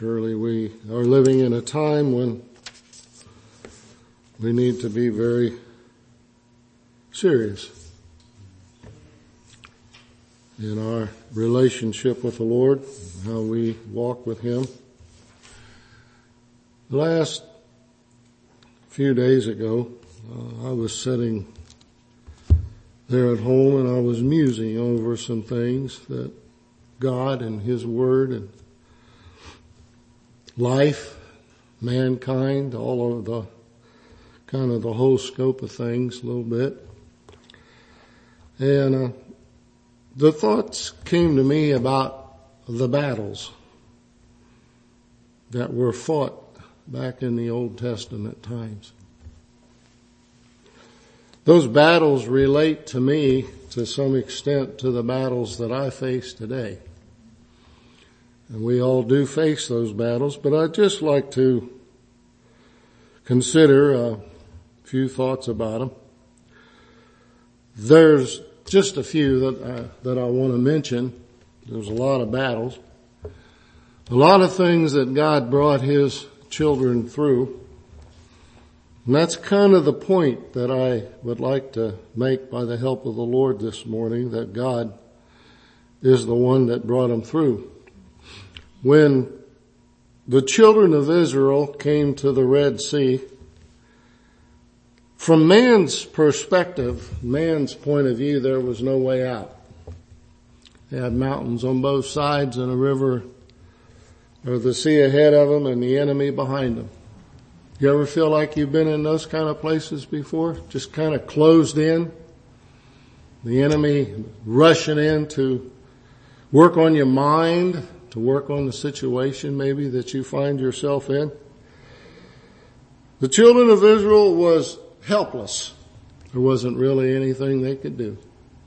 Surely we are living in a time when we need to be very serious in our relationship with the Lord, how we walk with Him. The last few days ago, I was sitting there at home and I was musing over some things that God and His Word and life, mankind, all of the kind of the whole scope of things a little bit. And the thoughts came to me about the battles that were fought back in the Old Testament times. Those battles relate to me to some extent to the battles that I face today. And we all do face those battles, but I'd just like to consider a few thoughts about them. There's just a few that I want to mention. There's a lot of battles. A lot of things that God brought His children through. And that's kind of the point that I would like to make by the help of the Lord this morning, that God is the one that brought them through. When the children of Israel came to the Red Sea, from man's perspective, man's point of view, there was no way out. They had mountains on both sides and a river or the sea ahead of them and the enemy behind them. You ever feel like you've been in those kind of places before? Just kind of closed in. The enemy rushing in to work on your mind, to work on the situation maybe that you find yourself in. The children of Israel was helpless. There wasn't really anything they could do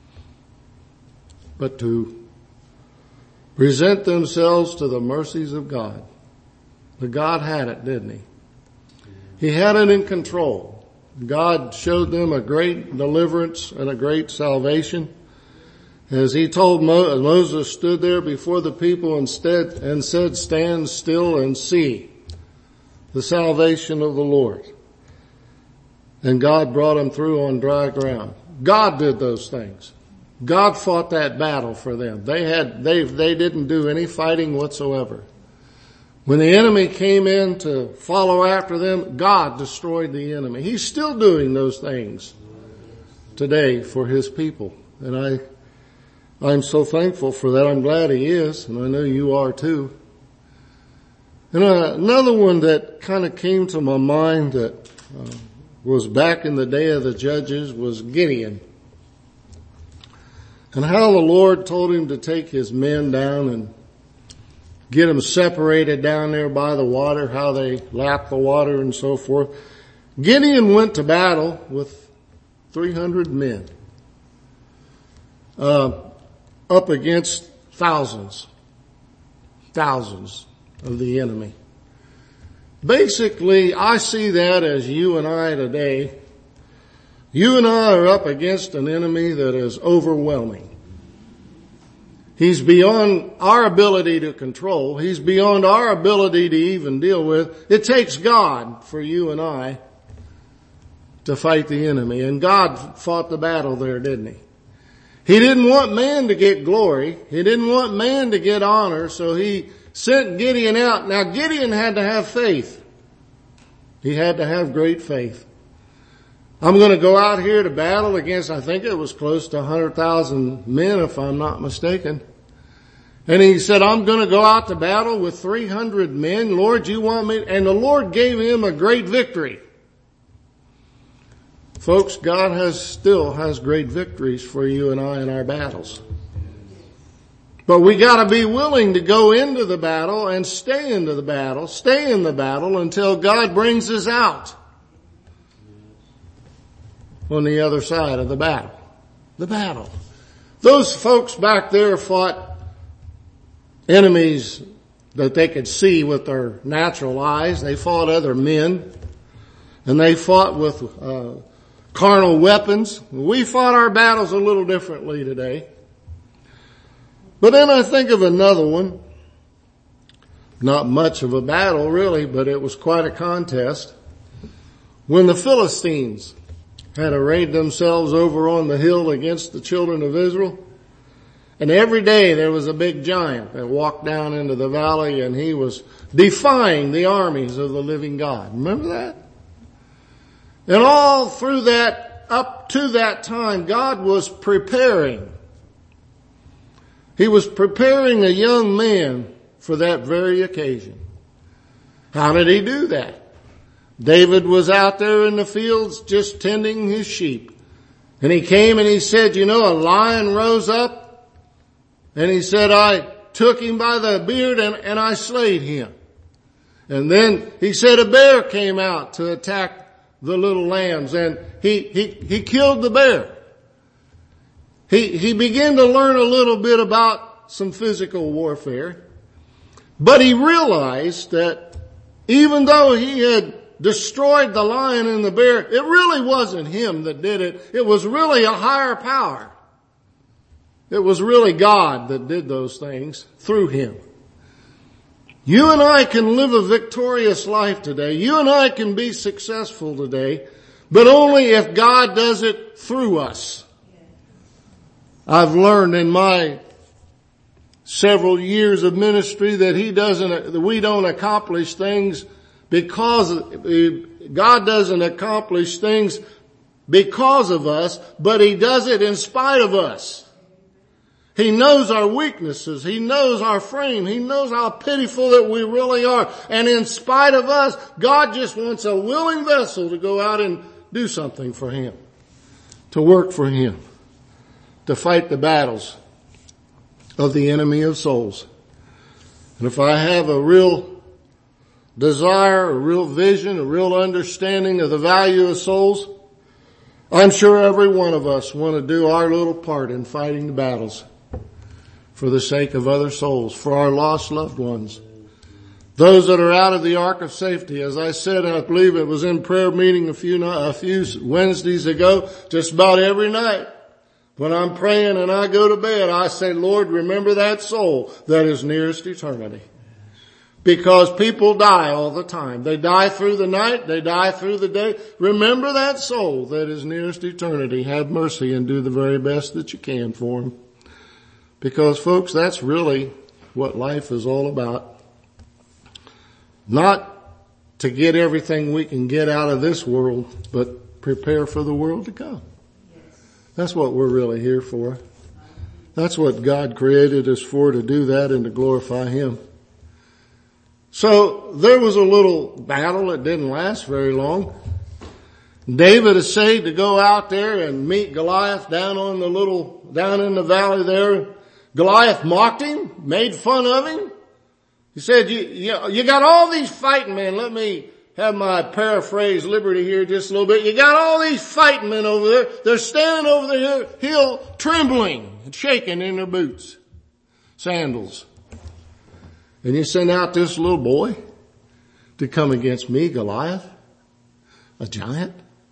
but to present themselves to the mercies of God. But God had it, didn't He? He had it in control. God showed them a great deliverance and a great salvation. As He told Moses stood there before the people and said, "Stand still and see the salvation of the Lord." And God brought them through on dry ground. God did those things. God fought that battle for them. They didn't do any fighting whatsoever. When the enemy came in to follow after them, God destroyed the enemy. He's still doing those things today for His people. And I'm so thankful for that. I'm glad He is, and I know you are too. And another one that kind of came to my mind that was back in the day of the judges was Gideon. And how the Lord told him to take his men down and get them separated down there by the water, how they lapped the water and so forth. Gideon went to battle with 300 men. Up against thousands of the enemy. Basically, I see that as you and I today. You and I are up against an enemy that is overwhelming. He's beyond our ability to control. He's beyond our ability to even deal with. It takes God for you and I to fight the enemy. And God fought the battle there, didn't He? He didn't want man to get glory. He didn't want man to get honor, so He sent Gideon out. Now Gideon had to have faith. He had to have great faith. I'm going to go out here to battle against, I think it was close to 100,000 men, if I'm not mistaken. And he said, I'm going to go out to battle with 300 men. Lord, you want me? And the Lord gave him a great victory. Folks, God still has great victories for you and I in our battles. But we gotta be willing to go into the battle and stay in the battle until God brings us out on the other side of the battle. The battle. Those folks back there fought enemies that they could see with their natural eyes. They fought other men. And they fought with carnal weapons. We fought our battles a little differently today. But then I think of another one. not much of a battle really, but it was quite a contest. When the Philistines had arrayed themselves over on the hill against the children of Israel, and every day there was a big giant that walked down into the valley, and he was defying the armies of the living God. Remember that? And all through that, up to that time, God was preparing. He was preparing a young man for that very occasion. How did he do that? David was out there in the fields just tending his sheep. And he came and he said, a lion rose up. And he said, I took him by the beard and I slayed him. And then he said a bear came out to attack the little lambs, and he killed the bear. He began to learn a little bit about some physical warfare, but he realized that even though he had destroyed the lion and the bear, it really wasn't him that did it. It was really a higher power. It was really God that did those things through him. You and I can live a victorious life today. You and I can be successful today, but only if God does it through us. I've learned in my several years of ministry that we don't accomplish things because God doesn't accomplish things because of us, but He does it in spite of us. He knows our weaknesses. He knows our frame. He knows how pitiful that we really are. And in spite of us, God just wants a willing vessel to go out and do something for Him, to work for Him, to fight the battles of the enemy of souls. And if I have a real desire, a real vision, a real understanding of the value of souls, I'm sure every one of us want to do our little part in fighting the battles for the sake of other souls, for our lost loved ones. Those that are out of the ark of safety. As I said, I believe it was in prayer meeting a few Wednesdays ago, just about every night. When I'm praying and I go to bed, I say, Lord, remember that soul that is nearest eternity. Because people die all the time. They die through the night. They die through the day. Remember that soul that is nearest eternity. Have mercy and do the very best that you can for them. Because folks, that's really what life is all about. Not to get everything we can get out of this world, but prepare for the world to come. That's what we're really here for. That's what God created us for, to do that and to glorify Him. So there was a little battle that didn't last very long. David essayed to go out there and meet Goliath down in the valley there. Goliath mocked him, made fun of him. He said, you got all these fighting men. Let me have my paraphrase liberty here just a little bit. You got all these fighting men over there. They're standing over the hill trembling and shaking in their boots, sandals. And you send out this little boy to come against me, Goliath, a giant.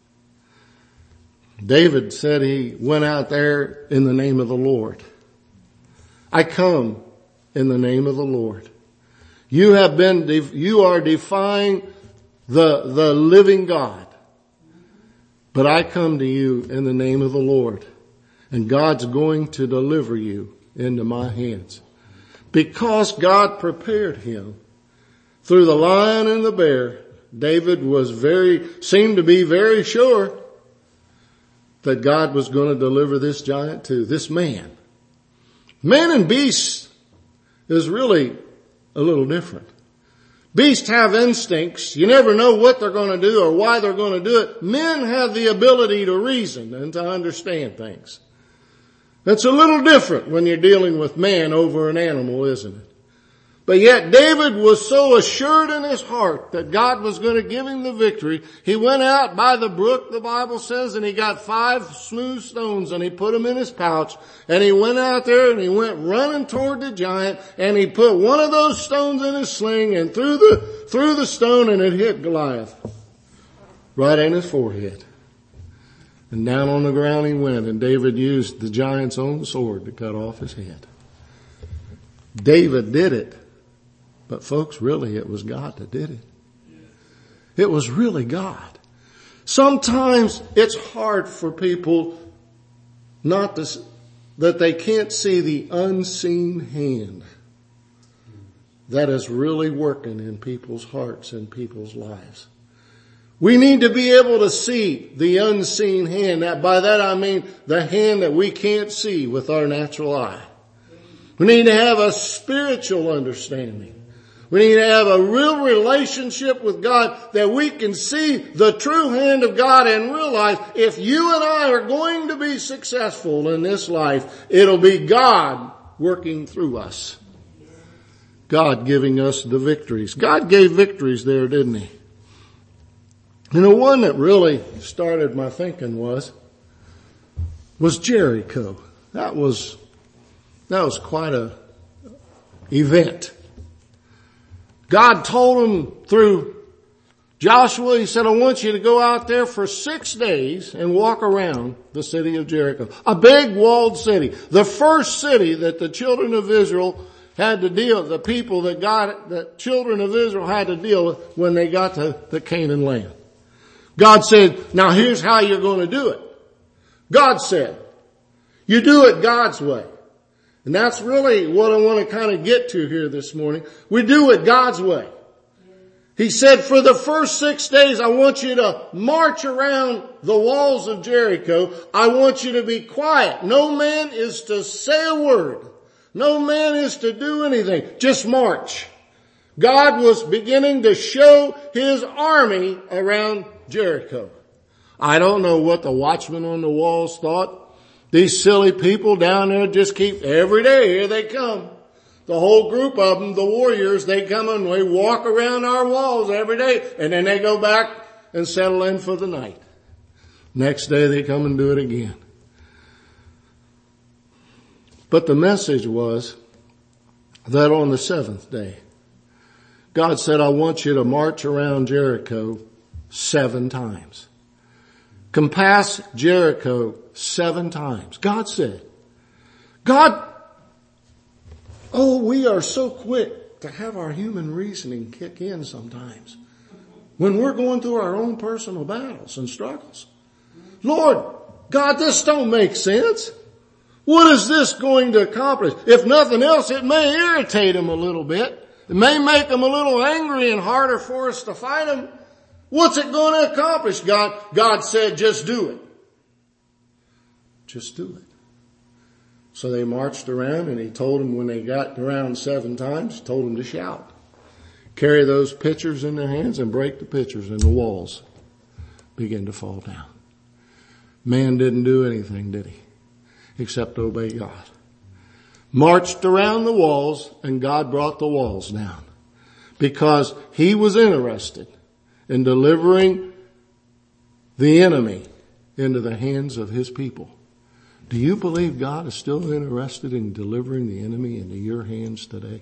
David said he went out there in the name of the Lord. I come in the name of the Lord. You are defying the living God. But I come to you in the name of the Lord. And God's going to deliver you into my hands. Because God prepared him through the lion and the bear, David seemed to be very sure that God was going to deliver this giant too, this man. Man and beast is really a little different. Beasts have instincts. You never know what they're going to do or why they're going to do it. Men have the ability to reason and to understand things. It's a little different when you're dealing with man over an animal, isn't it? But yet David was so assured in his heart that God was going to give him the victory. He went out by the brook, the Bible says, and he got 5 smooth stones and he put them in his pouch. And he went out there and he went running toward the giant and he put one of those stones in his sling and threw the stone, and it hit Goliath right in his forehead. And down on the ground he went, and David used the giant's own sword to cut off his head. David did it But folks, really it was God that did it. It was really God. Sometimes it's hard for people that they can't see the unseen hand that is really working in people's hearts and people's lives. We need to be able to see the unseen hand. By that I mean the hand that we can't see with our natural eye. We need to have a spiritual understanding. We need to have a real relationship with God that we can see the true hand of God and realize if you and I are going to be successful in this life, it'll be God working through us. God giving us the victories. God gave victories there, didn't He? And the one that really started my thinking was Jericho. That was quite a event. God told him through Joshua, He said, I want you to go out there for 6 days and walk around the city of Jericho. A big walled city. The first city that the children of Israel had to deal, the people the children of Israel had to deal with when they got to the Canaan land. God said, now here's how you're going to do it. God said, you do it God's way. And that's really what I want to kind of get to here this morning. We do it God's way. He said, for the first 6 days, I want you to march around the walls of Jericho. I want you to be quiet. No man is to say a word. No man is to do anything. Just march. God was beginning to show His army around Jericho. I don't know what the watchmen on the walls thought. These silly people down there just keep, every day, here they come. The whole group of them, the warriors, they come and they walk around our walls every day, and then they go back and settle in for the night. Next day they come and do it again. But the message was that on the 7th day, God said, I want you to march around Jericho 7 times. Compass Jericho 7 times. God said, we are so quick to have our human reasoning kick in sometimes when we're going through our own personal battles and struggles. Lord, God, this don't make sense. What is this going to accomplish? If nothing else, it may irritate Him a little bit. It may make Him a little angry and harder for us to fight Him. What's it going to accomplish, God? God said, just do it. Just do it. So they marched around, and He told them when they got around 7 times, He told them to shout. Carry those pitchers in their hands and break the pitchers, and the walls begin to fall down. Man didn't do anything, did he? Except obey God. Marched around the walls, and God brought the walls down. Because He was interested in delivering the enemy into the hands of His people. Do you believe God is still interested in delivering the enemy into your hands today?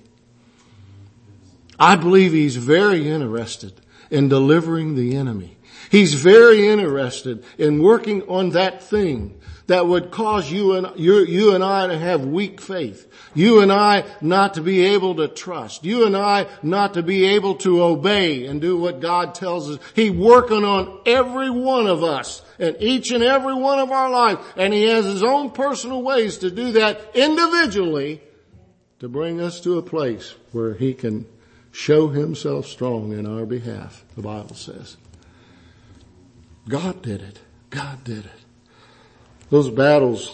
I believe He's very interested in delivering the enemy. He's very interested in working on that thing that would cause you and I to have weak faith. You and I not to be able to trust. You and I not to be able to obey and do what God tells us. He's working on every one of us and each and every one of our lives. And He has His own personal ways to do that individually to bring us to a place where He can show Himself strong in our behalf, the Bible says. God did it. God did it. Those battles.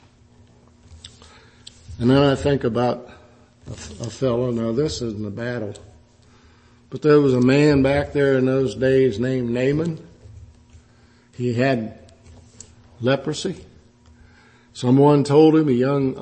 And then I think about a fellow. Now this isn't a battle, but there was a man back there in those days named Naaman. He had leprosy. Someone told him, a young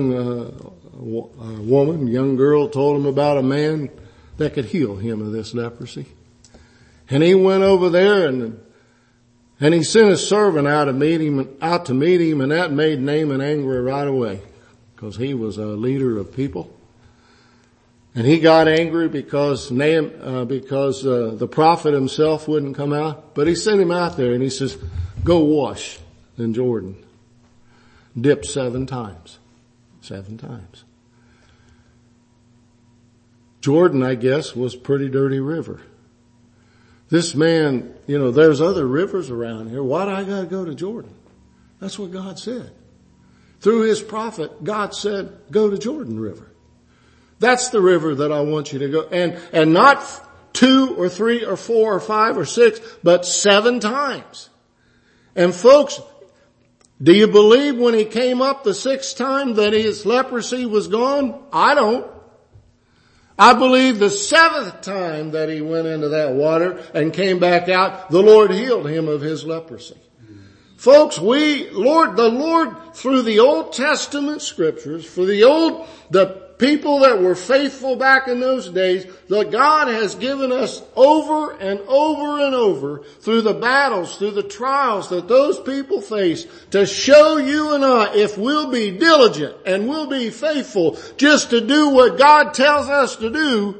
girl told him about a man that could heal him of this leprosy. And he went over there and he sent a servant out to meet him, and that made Naaman angry right away, because he was a leader of people. And he got angry because the prophet himself wouldn't come out. But he sent him out there and he says, go wash in Jordan. Dip 7 times. 7 times. Jordan, I guess, was a pretty dirty river. This man, there's other rivers around here. Why do I gotta go to Jordan? That's what God said. Through his prophet, God said, go to Jordan River. That's the river that I want you to go. And not 2 or 3 or 4 or 5 or 6, but 7 times. And folks, do you believe when he came up the 6th time that his leprosy was gone? I don't. I believe the 7th time that he went into that water and came back out, the Lord healed him of his leprosy. Folks, the Lord through the Old Testament scriptures, for the people that were faithful back in those days, that God has given us over and over and over through the battles, through the trials that those people face, to show you and I, if we'll be diligent and we'll be faithful just to do what God tells us to do,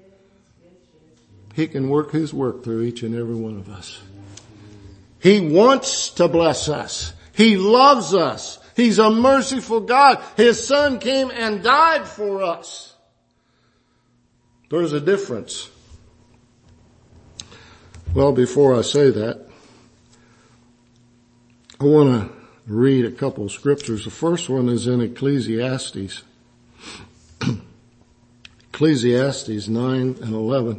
he can work his work through each and every one of us. He wants to bless us. He loves us. He's a merciful God. His Son came and died for us. There's a difference. Well, before I say that, I want to read a couple of scriptures. The first one is in Ecclesiastes. Ecclesiastes 9 and 11.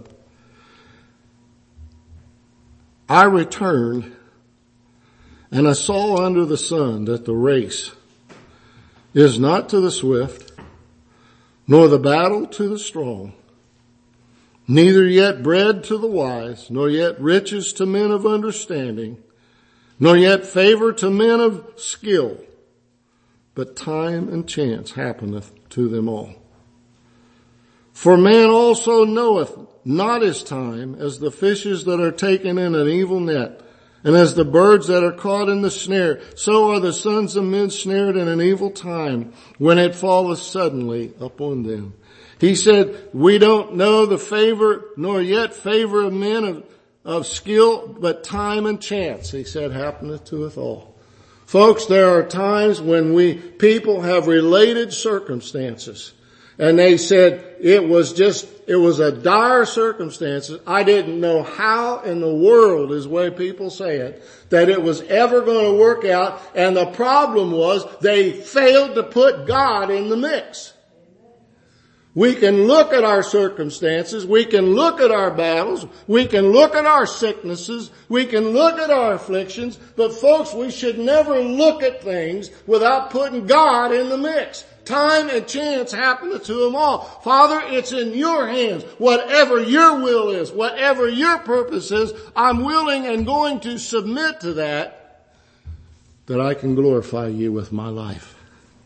I returned, and I saw under the sun that the race is not to the swift, nor the battle to the strong, neither yet bread to the wise, nor yet riches to men of understanding, nor yet favor to men of skill, but time and chance happeneth to them all. For man also knoweth not his time, as the fishes that are taken in an evil net, and as the birds that are caught in the snare, so are the sons of men snared in an evil time, when it falleth suddenly upon them. He said, we don't know the favor, nor yet favor of men of skill, but time and chance, he said, happeneth to us all. Folks, there are times when people have related circumstances, and they said it was a dire circumstances. I didn't know how in the world, is the way people say it, that it was ever going to work out. And the problem was they failed to put God in the mix. We can look at our circumstances. We can look at our battles. We can look at our sicknesses. We can look at our afflictions. But folks, we should never look at things without putting God in the mix. Time and chance happeneth to them all. Father, it's in your hands. Whatever your will is, whatever your purpose is, I'm willing and going to submit to that I can glorify you with my life.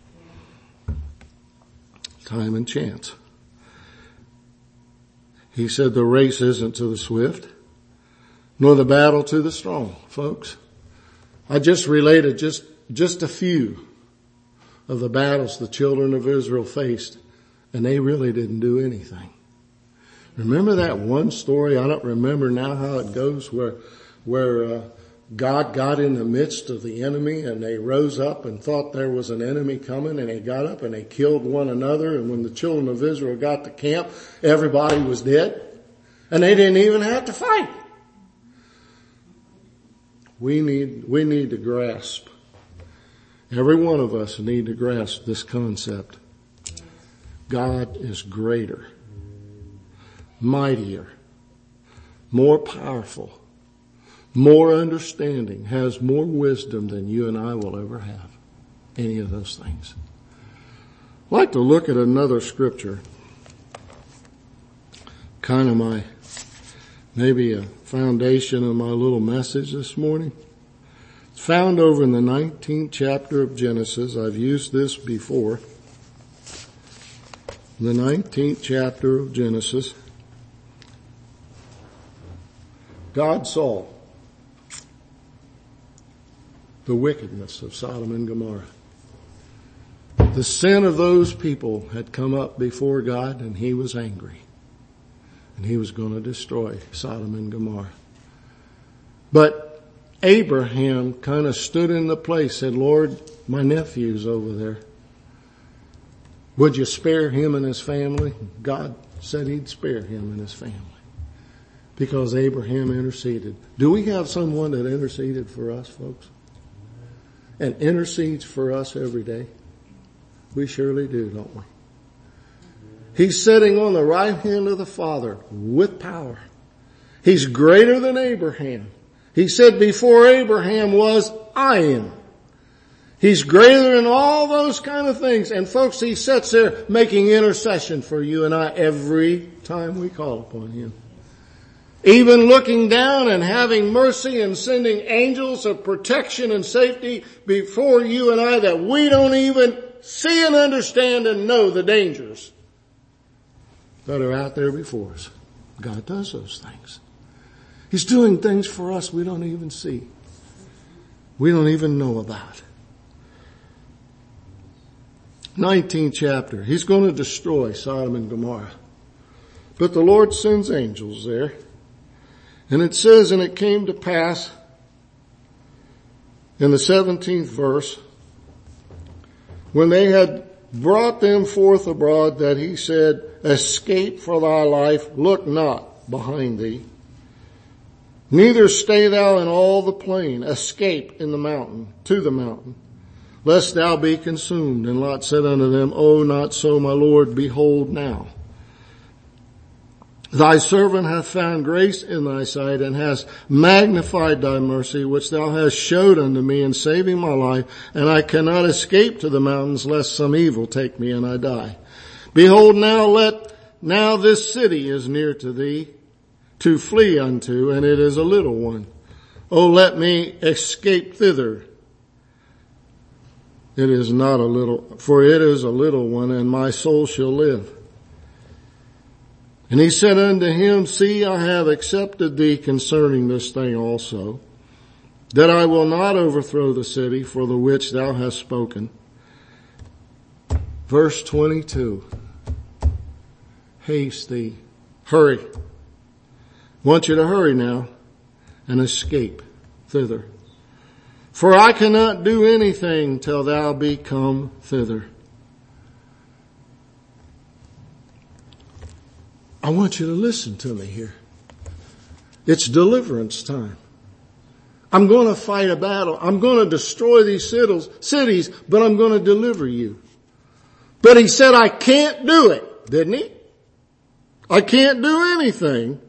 Time and chance. He said the race isn't to the swift, nor the battle to the strong, folks. I just related just a few of the battles the children of Israel faced, and they really didn't do anything. Remember that one story? I don't remember now how it goes, where God got in the midst of the enemy, and they rose up and thought there was an enemy coming, and they got up and they killed one another, and when the children of Israel got to camp, everybody was dead, and they didn't even have to fight. We need to grasp. Every one of us need to grasp this concept. God is greater, mightier, more powerful, more understanding, has more wisdom than you and I will ever have. Any of those things. I'd like to look at another scripture. Kind of maybe a foundation of my little message this morning. Found over in the 19th chapter of Genesis. I've used this before. The 19th chapter of Genesis. God saw the wickedness of Sodom and Gomorrah. The sin of those people had come up before God, and he was angry. And he was going to destroy Sodom and Gomorrah. But Abraham kind of stood in the place, said, Lord, my nephew's over there. Would you spare him and his family? God said he'd spare him and his family because Abraham interceded. Do we have someone that interceded for us, folks? And intercedes for us every day? We surely do, don't we? He's sitting on the right hand of the Father with power. He's greater than Abraham. He said, before Abraham was, I am. He's greater than all those kind of things. And folks, he sits there making intercession for you and I every time we call upon him. Even looking down and having mercy and sending angels of protection and safety before you and I that we don't even see and understand and know the dangers that are out there before us. God does those things. He's doing things for us we don't even see. We don't even know about. 19th chapter. He's going to destroy Sodom and Gomorrah. But the Lord sends angels there. And it says, and it came to pass in the 17th verse, when they had brought them forth abroad, that he said, escape for thy life, look not behind thee. Neither stay thou in all the plain, escape in the mountain, to the mountain, lest thou be consumed. And Lot said unto them, O not so, my Lord, behold now. Thy servant hath found grace in thy sight, and hast magnified thy mercy, which thou hast showed unto me in saving my life, and I cannot escape to the mountains, lest some evil take me and I die. Behold now this city is near to thee, to flee unto, and it is a little one. O let me escape thither. It is not a little, for it is a little one, and my soul shall live. And he said unto him, see, I have accepted thee concerning this thing also, that I will not overthrow the city for the which thou hast spoken. Verse 22. Haste thee. Hurry. Want you to hurry now and escape thither. For I cannot do anything till thou be come thither. I want you to listen to me here. It's deliverance time. I'm going to fight a battle. I'm going to destroy these cities, but I'm going to deliver you. But he said, I can't do it, didn't he? I can't do anything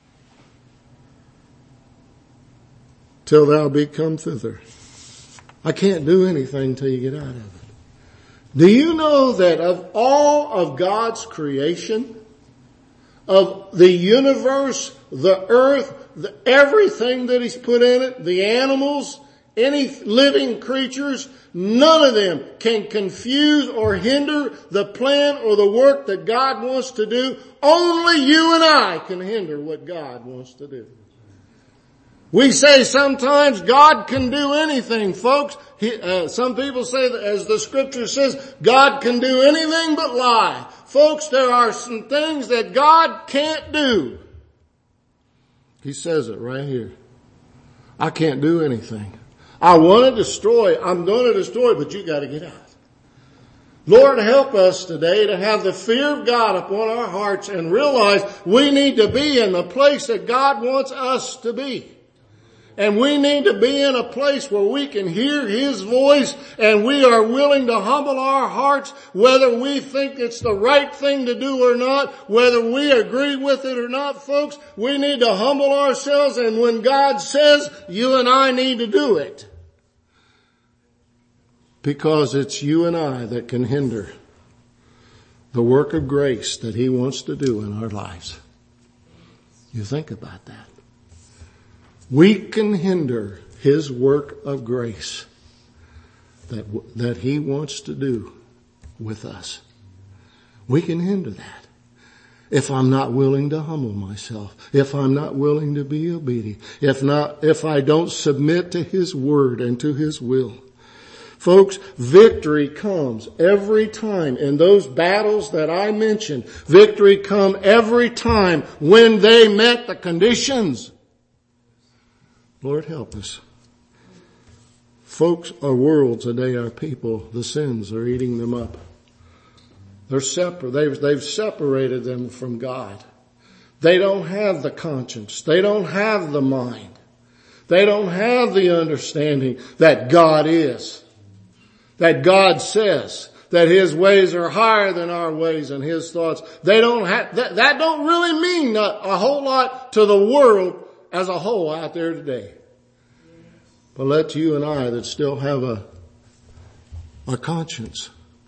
till thou be come thither. I can't do anything till you get out of it. Do you know that of all of God's creation, of the universe, the earth, everything that he's put in it, the animals, any living creatures, none of them can confuse or hinder the plan or the work that God wants to do. Only you and I can hinder what God wants to do. We say sometimes God can do anything, folks. Some people say that, as the scripture says, God can do anything but lie. Folks, there are some things that God can't do. He says it right here. I can't do anything. I want to destroy, I'm going to destroy, but you got to get out. Lord, help us today to have the fear of God upon our hearts and realize we need to be in the place that God wants us to be. And we need to be in a place where we can hear his voice and we are willing to humble our hearts, whether we think it's the right thing to do or not, whether we agree with it or not, folks. We need to humble ourselves, and when God says, you and I need to do it. Because it's you and I that can hinder the work of grace that he wants to do in our lives. You think about that. We can hinder his work of grace that he wants to do with us. We can hinder that. If I'm not willing to humble myself, if I'm not willing to be obedient, if I don't submit to his word and to his will. Folks, victory comes every time in those battles that I mentioned. Victory comes every time when they met the conditions. Lord, help us. Folks, our world today, our people, the sins are eating them up. They're separate. They've separated them from God. They don't have the conscience. They don't have the mind. They don't have the understanding that God is. That God says that His ways are higher than our ways and His thoughts. They don't have, that don't really mean a whole lot to the world as a whole out there today. But let you and I that still have a conscience,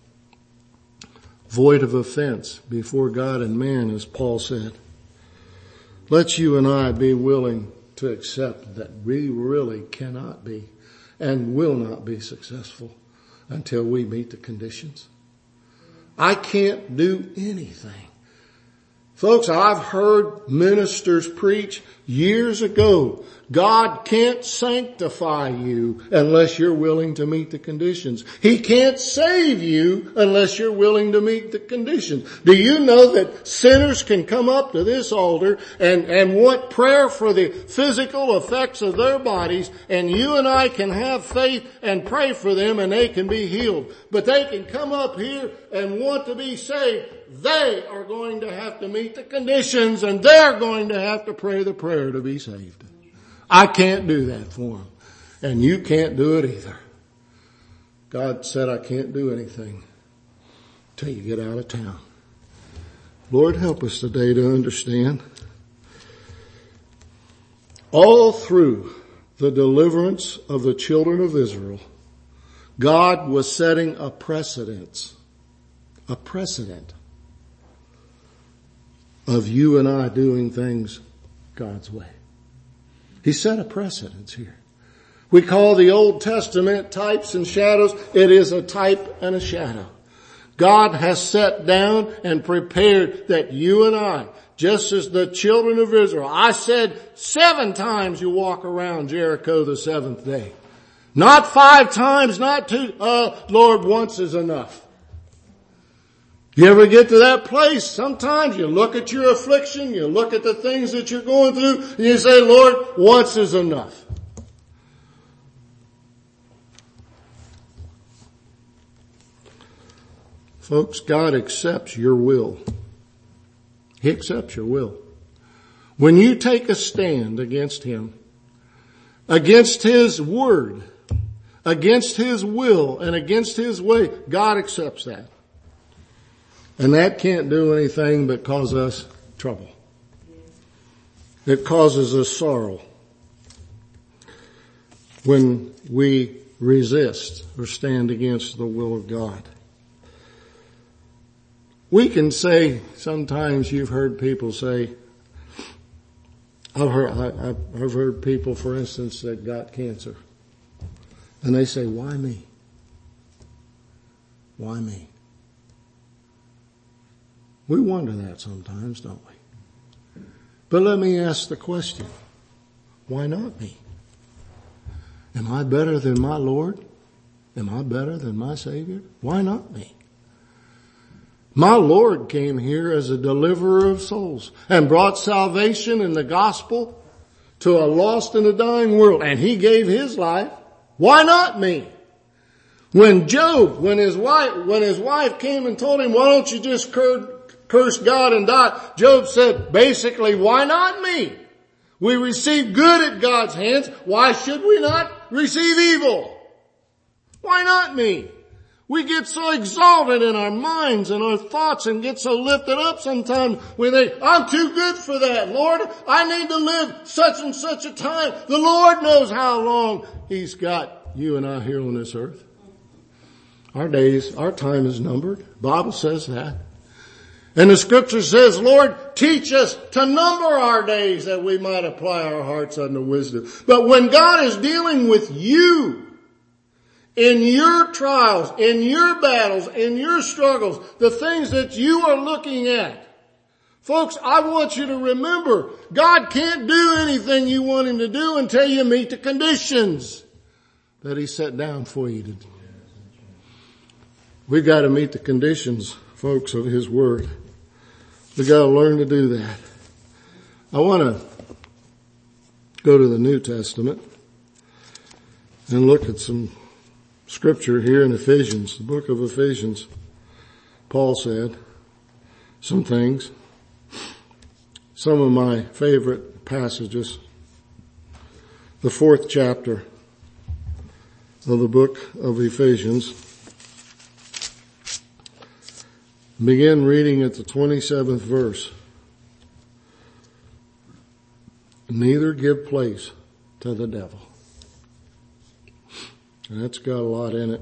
void of offense before God and man, as Paul said. Let you and I be willing to accept that we really cannot be and will not be successful until we meet the conditions. I can't do anything. Folks, I've heard ministers preach years ago, God can't sanctify you unless you're willing to meet the conditions. He can't save you unless you're willing to meet the conditions. Do you know that sinners can come up to this altar and want prayer for the physical effects of their bodies, and you and I can have faith and pray for them and they can be healed. But they can come up here and want to be saved. They are going to have to meet the conditions and they're going to have to pray the prayer to be saved. I can't do that for them. And you can't do it either. God said I can't do anything till you get out of town. Lord, help us today to understand. All through the deliverance of the children of Israel, God was setting a precedent of you and I doing things God's way. He set a precedence here. We call the Old Testament types and shadows. It is a type and a shadow. God has set down and prepared that you and I, just as the children of Israel, I said 7 times you walk around Jericho the 7th day. Not 5 times, not 2. Lord, once is enough. You ever get to that place? Sometimes you look at your affliction, you look at the things that you're going through, and you say, Lord, once is enough. Folks, God accepts your will. He accepts your will. When you take a stand against Him, against His word, against His will, and against His way, God accepts that. And that can't do anything but cause us trouble. It causes us sorrow when we resist or stand against the will of God. We can say, sometimes you've heard people say, I've heard people, for instance, that got cancer. And they say, why me? Why me? We wonder that sometimes, don't we? But let me ask the question, why not me? Am I better than my Lord? Am I better than my Savior? Why not me? My Lord came here as a deliverer of souls and brought salvation in the gospel to a lost and a dying world, and He gave His life. Why not me? When his wife came and told him, why don't you just curse God and die? Job said, basically, why not me? We receive good at God's hands. Why should we not receive evil? Why not me? We get so exalted in our minds and our thoughts and get so lifted up sometimes we think, I'm too good for that. Lord, I need to live such and such a time. The Lord knows how long He's got you and I here on this earth. Our time is numbered. The Bible says that. And the scripture says, Lord, teach us to number our days that we might apply our hearts unto wisdom. But when God is dealing with you, in your trials, in your battles, in your struggles, the things that you are looking at, folks, I want you to remember, God can't do anything you want Him to do until you meet the conditions that He set down for you to do. We've got to meet the conditions, folks, of His Word. We've got to learn to do that. I want to go to the New Testament and look at some scripture here in Ephesians, the book of Ephesians. Paul said some things. Some of my favorite passages. The 4th chapter of the book of Ephesians. Begin reading at the 27th verse. Neither give place to the devil. And that's got a lot in it.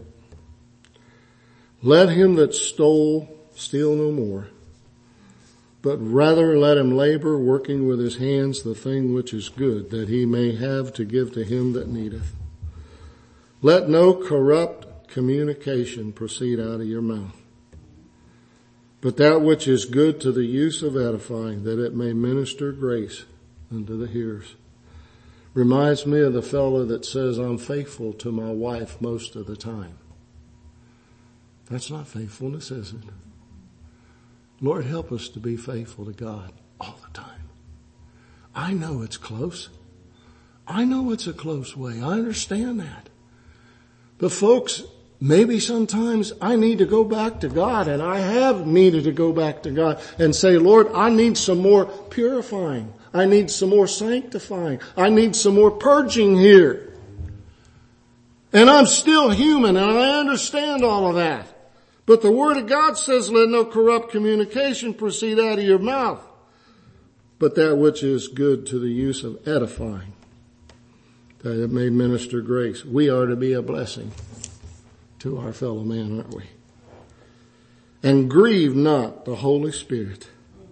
Let him that stole steal no more, but rather let him labor, working with his hands the thing which is good, that he may have to give to him that needeth. Let no corrupt communication proceed out of your mouth, but that which is good to the use of edifying, that it may minister grace unto the hearers. Reminds me of the fellow that says, I'm faithful to my wife most of the time. That's not faithfulness, is it? Lord, help us to be faithful to God all the time. I know it's close. I know it's a close way. I understand that. But folks, maybe sometimes I need to go back to God, and I have needed to go back to God and say, Lord, I need some more purifying. I need some more sanctifying. I need some more purging here. And I'm still human, and I understand all of that. But the Word of God says, let no corrupt communication proceed out of your mouth, but that which is good to the use of edifying, that it may minister grace. We are to be a blessing to our fellow man, aren't we? And grieve not the Holy Spirit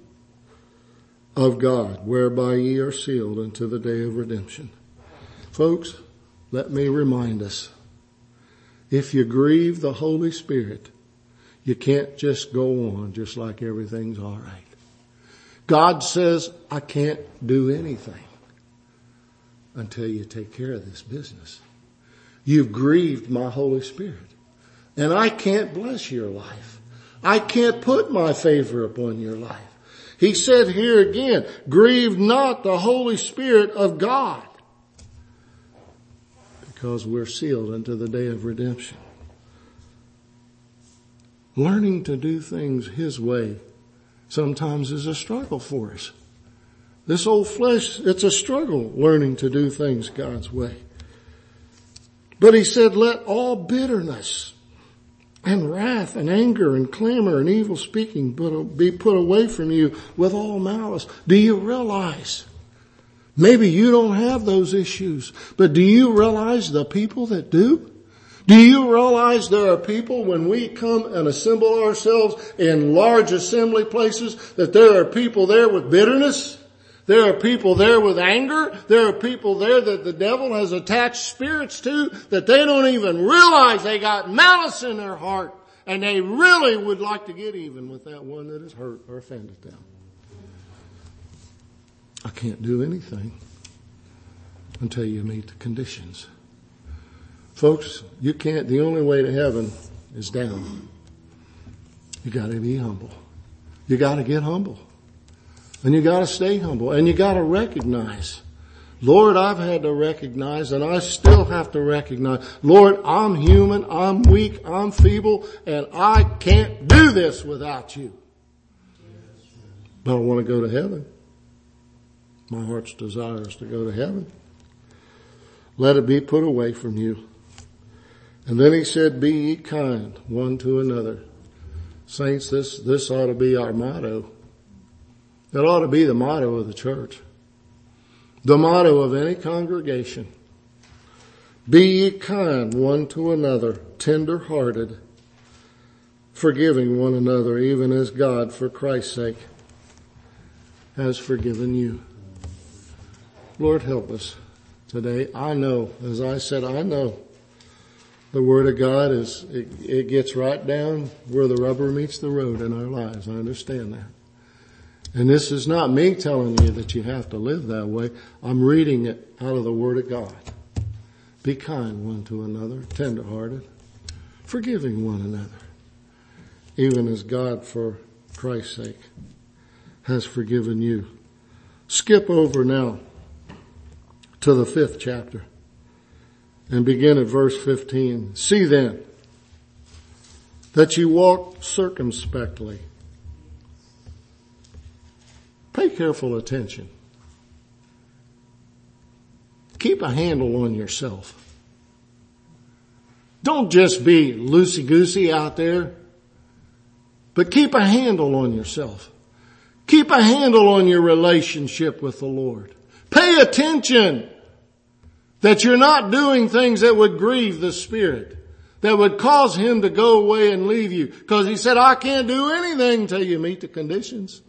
of God, whereby ye are sealed unto the day of redemption. Folks, let me remind us, if you grieve the Holy Spirit, you can't just go on just like everything's all right. God says, I can't do anything until you take care of this business. You've grieved my Holy Spirit, and I can't bless your life. I can't put my favor upon your life. He said here again, grieve not the Holy Spirit of God, because we're sealed unto the day of redemption. Learning to do things His way sometimes is a struggle for us. This old flesh, it's a struggle learning to do things God's way. But He said, let all bitterness and wrath and anger and clamor and evil speaking be put away from you with all malice. Do you realize? Maybe you don't have those issues, but do you realize the people that do? Do you realize there are people when we come and assemble ourselves in large assembly places that there are people there with bitterness? There are people there with anger. There are people there that the devil has attached spirits to that they don't even realize they got malice in their heart, and they really would like to get even with that one that has hurt or offended them. I can't do anything until you meet the conditions. Folks, you can't, the only way to heaven is down. You gotta be humble. You gotta get humble. And you gotta stay humble. And you gotta recognize, Lord, I've had to recognize, and I still have to recognize, Lord, I'm human, I'm weak, I'm feeble, and I can't do this without you. But I want to go to heaven. My heart's desire is to go to heaven. Let it be put away from you. And then He said, be ye kind one to another. Saints, this ought to be our motto. It ought to be the motto of the church. The motto of any congregation. Be ye kind one to another, tender-hearted, forgiving one another, even as God, for Christ's sake, has forgiven you. Lord, help us today. I know, as I said, I know the Word of God it gets right down where the rubber meets the road in our lives. I understand that. And this is not me telling you that you have to live that way. I'm reading it out of the Word of God. Be kind one to another, tender-hearted, forgiving one another, even as God, for Christ's sake, has forgiven you. Skip over now to the 5th chapter and begin at verse 15. See then that you walk circumspectly. Pay careful attention. Keep a handle on yourself. Don't just be loosey-goosey out there, but keep a handle on yourself. Keep a handle on your relationship with the Lord. Pay attention that you're not doing things that would grieve the Spirit, that would cause Him to go away and leave you. Because He said, I can't do anything till you meet the conditions.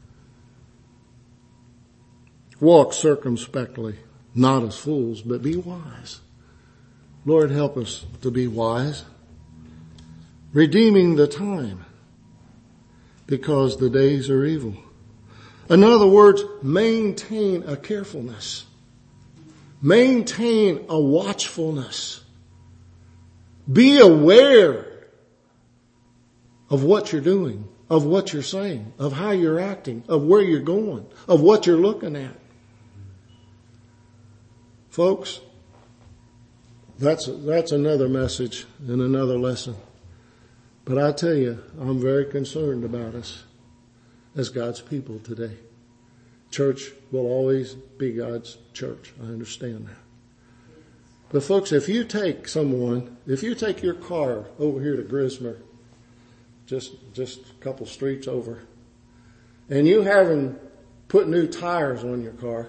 Walk circumspectly, not as fools, but be wise. Lord, help us to be wise. Redeeming the time, because the days are evil. In other words, maintain a carefulness. Maintain a watchfulness. Be aware of what you're doing, of what you're saying, of how you're acting, of where you're going, of what you're looking at. Folks, that's another message and another lesson. But I tell you, I'm very concerned about us as God's people today. Church will always be God's church. I understand that. But folks, if you take your car over here to Grismer, just a couple streets over, and you haven't put new tires on your car,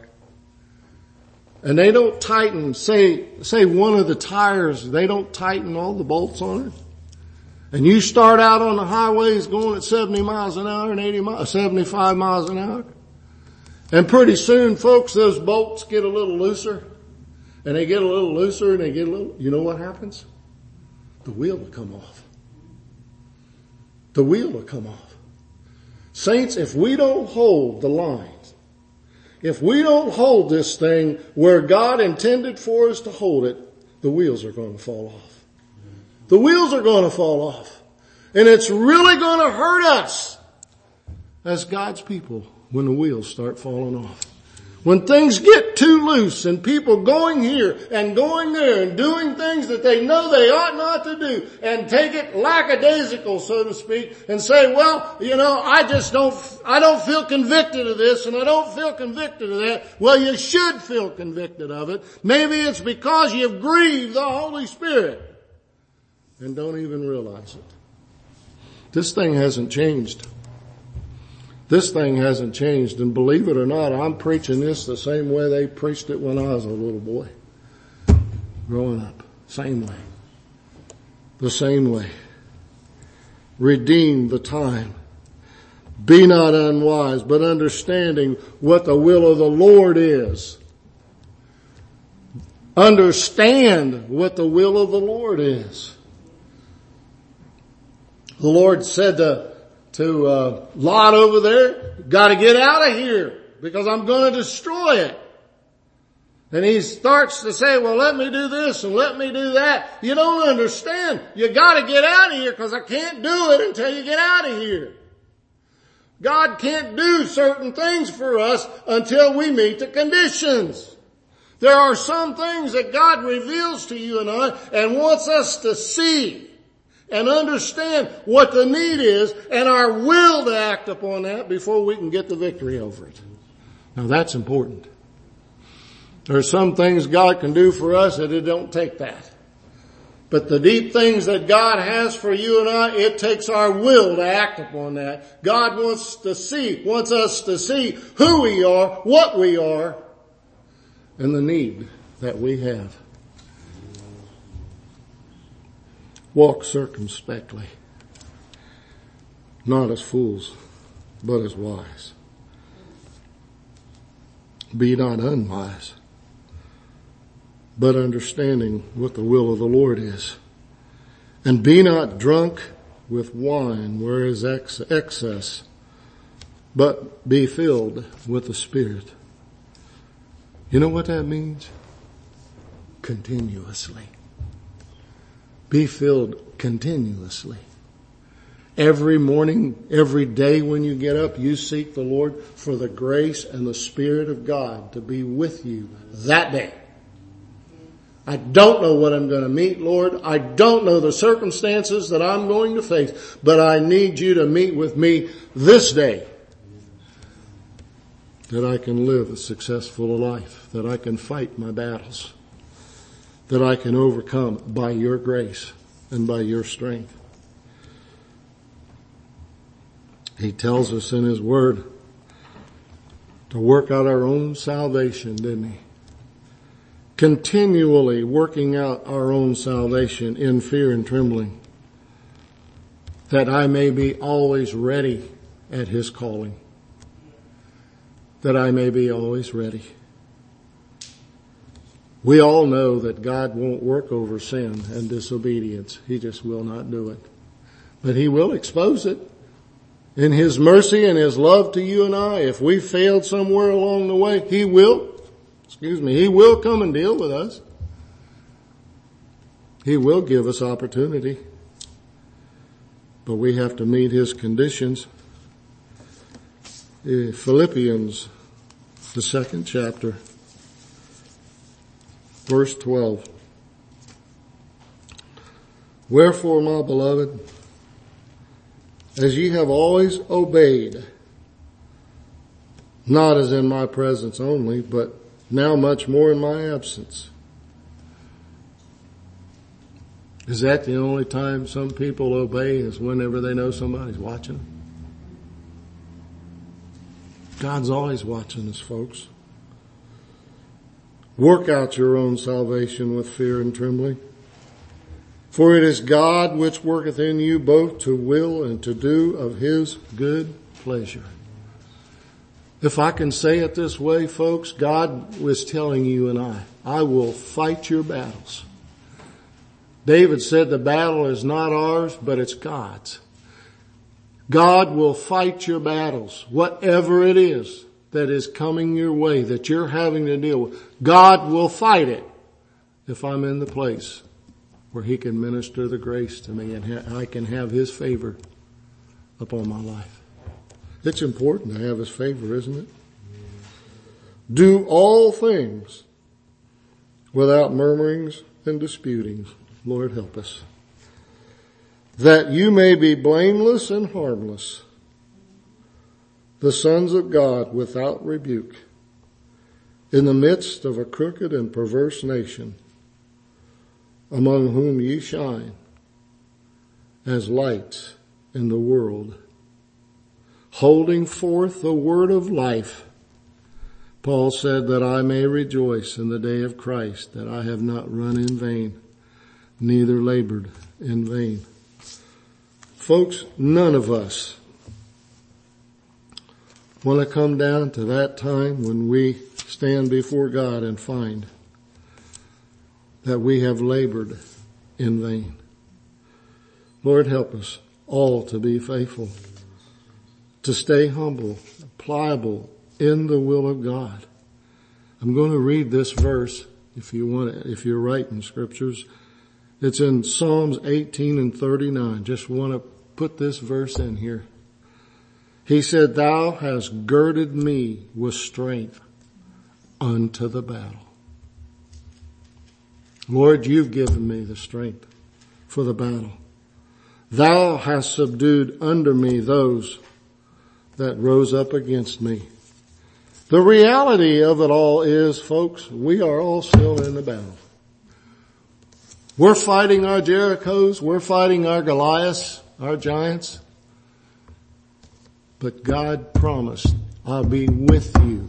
and they don't tighten, say one of the tires, they don't tighten all the bolts on it, and you start out on the highways going at 70 miles an hour and 75 miles an hour, and pretty soon, folks, those bolts get a little looser, and they get a little looser, and they get a little, you know what happens? The wheel will come off. The wheel will come off. Saints, if we don't hold the lines, if we don't hold this thing where God intended for us to hold it, the wheels are going to fall off. The wheels are going to fall off. And it's really going to hurt us as God's people when the wheels start falling off. When things get too loose and people going here and going there and doing things that they know they ought not to do and take it lackadaisical, so to speak, and say, well, I don't feel convicted of this and I don't feel convicted of that. Well, you should feel convicted of it. Maybe it's because you've grieved the Holy Spirit and don't even realize it. This thing hasn't changed. This thing hasn't changed, and believe it or not, I'm preaching this the same way they preached it when I was a little boy. Growing up. Same way. The same way. Redeem the time. Be not unwise, but understanding what the will of the Lord is. Understand what the will of the Lord is. The Lord said to Lot over there, got to get out of here because I'm going to destroy it. And he starts to say, well, let me do this and let me do that. You don't understand. You got to get out of here because I can't do it until you get out of here. God can't do certain things for us until we meet the conditions. There are some things that God reveals to you and I and wants us to see and understand what the need is and our will to act upon that before we can get the victory over it. Now that's important. There are some things God can do for us that it don't take that. But the deep things that God has for you and I, it takes our will to act upon that. God wants us to see who we are, what we are, and the need that we have. Walk circumspectly, not as fools, but as wise. Be not unwise, but understanding what the will of the Lord is. And be not drunk with wine, where is excess, but be filled with the Spirit. You know what that means? Continuously. Be filled continuously. Every morning, every day when you get up, you seek the Lord for the grace and the Spirit of God to be with you that day. I don't know what I'm going to meet, Lord. I don't know the circumstances that I'm going to face, but I need you to meet with me this day, that I can live a successful life, that I can fight my battles, that I can overcome by your grace and by your strength. He tells us in his word to work out our own salvation, didn't he? Continually working out our own salvation in fear and trembling, that I may be always ready at his calling, that I may be always ready. We all know that God won't work over sin and disobedience. He just will not do it. But he will expose it. In his mercy and his love to you and I, if we failed somewhere along the way, he will come and deal with us. He will give us opportunity. But we have to meet his conditions. Philippians, the 2nd chapter, verse 12. Wherefore, my beloved, as ye have always obeyed, not as in my presence only, but now much more in my absence. Is that the only time some people obey, is whenever they know somebody's watching them? God's always watching us, folks. Work out your own salvation with fear and trembling. For it is God which worketh in you both to will and to do of his good pleasure. If I can say it this way, folks, God was telling you and I will fight your battles. David said the battle is not ours, but it's God's. God will fight your battles, whatever it is that is coming your way, that you're having to deal with. God will fight it if I'm in the place where he can minister the grace to me and I can have his favor upon my life. It's important to have his favor, isn't it? Do all things without murmurings and disputings. Lord, help us. That you may be blameless and harmless, the sons of God without rebuke, in the midst of a crooked and perverse nation, among whom ye shine as lights in the world, holding forth the word of life. Paul said that I may rejoice in the day of Christ, that I have not run in vain, neither labored in vain. Folks, none of us want to come down to that time when we stand before God and find that we have labored in vain. Lord, help us all to be faithful, to stay humble, pliable in the will of God. I'm going to read this verse if you're writing scriptures. It's in Psalms 18 and 39. Just want to put this verse in here. He said, thou hast girded me with strength unto the battle. Lord, you've given me the strength for the battle. Thou hast subdued under me those that rose up against me. The reality of it all is, folks, we are all still in the battle. We're fighting our Jerichos. We're fighting our Goliaths, our giants. But God promised, I'll be with you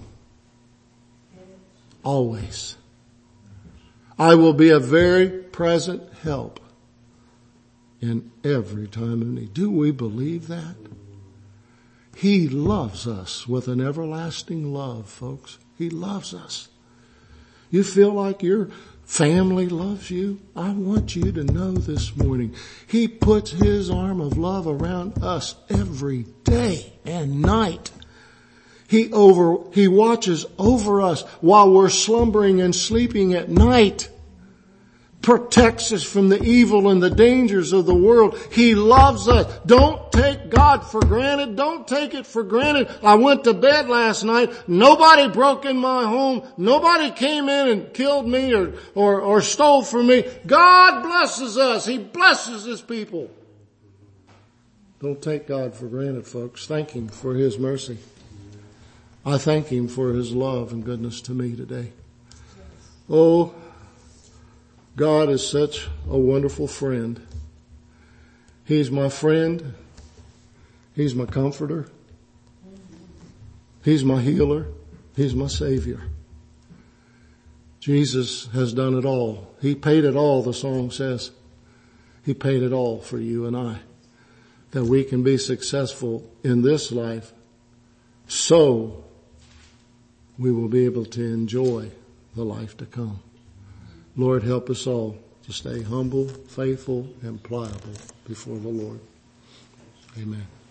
always. I will be a very present help in every time of need. Do we believe that? He loves us with an everlasting love, folks. He loves us. You feel like your family loves you? I want you to know this morning, he puts his arm of love around us every day and night. He watches over us while we're slumbering and sleeping at night. protects us from the evil and the dangers of the world. He loves us. Don't take God for granted. Don't take it for granted. I went to bed last night. Nobody broke in my home. Nobody came in and killed me or stole from me. God blesses us. He blesses His people. Don't take God for granted, folks. Thank Him for His mercy. I thank Him for His love and goodness to me today. Oh, God is such a wonderful friend. He's my friend. He's my comforter. He's my healer. He's my Savior. Jesus has done it all. He paid it all, the song says. He paid it all for you and I, that we can be successful in this life, so we will be able to enjoy the life to come. Lord, help us all to stay humble, faithful, and pliable before the Lord. Amen.